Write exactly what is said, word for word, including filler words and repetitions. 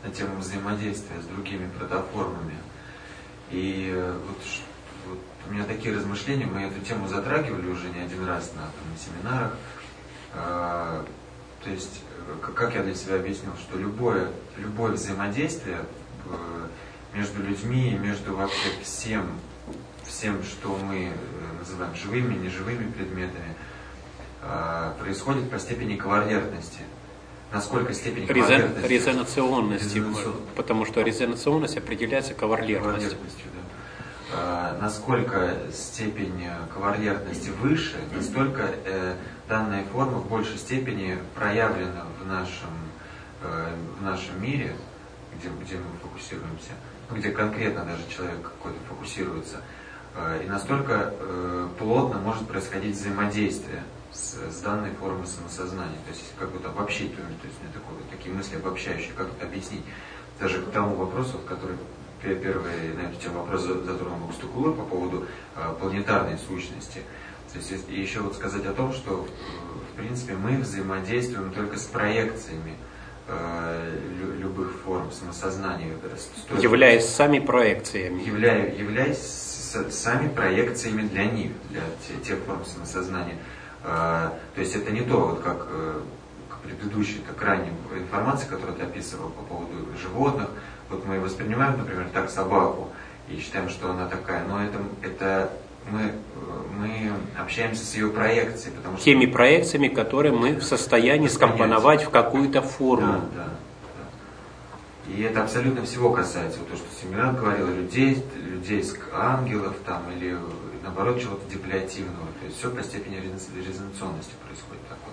на тему взаимодействия с другими протоформами. И вот, вот у меня такие размышления, мы эту тему затрагивали уже не один раз на, там, на семинарах. А, то есть, как я для себя объяснил, что любое, любое взаимодействие между людьми и между вообще всем, всем, что мы называем живыми, неживыми предметами, происходит по степени кавалентности. Насколько степень кавалентности? Резонационности, резонацион... потому что резонационность определяется кавалентностью. Да. Насколько степень кавалентности выше, настолько э, данная форма в большей степени проявлена в нашем, э, в нашем мире, где, где мы фокусируемся, где конкретно даже человек какой-то фокусируется, э, и настолько э, плотно может происходить взаимодействие с, с данной формой самосознания. То есть, как бы обобщить, то есть, у меня такое, такие мысли обобщающие, как это объяснить. Даже к тому вопросу, который первый на эту тему вопрос затронул Букстукула по поводу э, планетарной сущности. То есть, и еще вот сказать о том, что э, в принципе мы взаимодействуем только с проекциями э, лю, любых форм самосознания. Стоит, являясь сами проекциями. Являя, являясь с, сами проекциями для них, для те, тех форм самосознания. Э, то есть это не то, вот как э, к предыдущей, так ранней информации, которую ты описывал по поводу животных. Вот мы воспринимаем, например, так собаку и считаем, что она такая, но это, это мы, мы общаемся с ее проекцией. Потому что теми проекциями, которые мы в состоянии скомпоновать в какую-то форму. Да, да, да. И это абсолютно всего касается. Вот то, что Семиран говорил, людей, людей, ангелов там, или наоборот чего-то деплиативного. То есть все по степени резонационности происходит такое.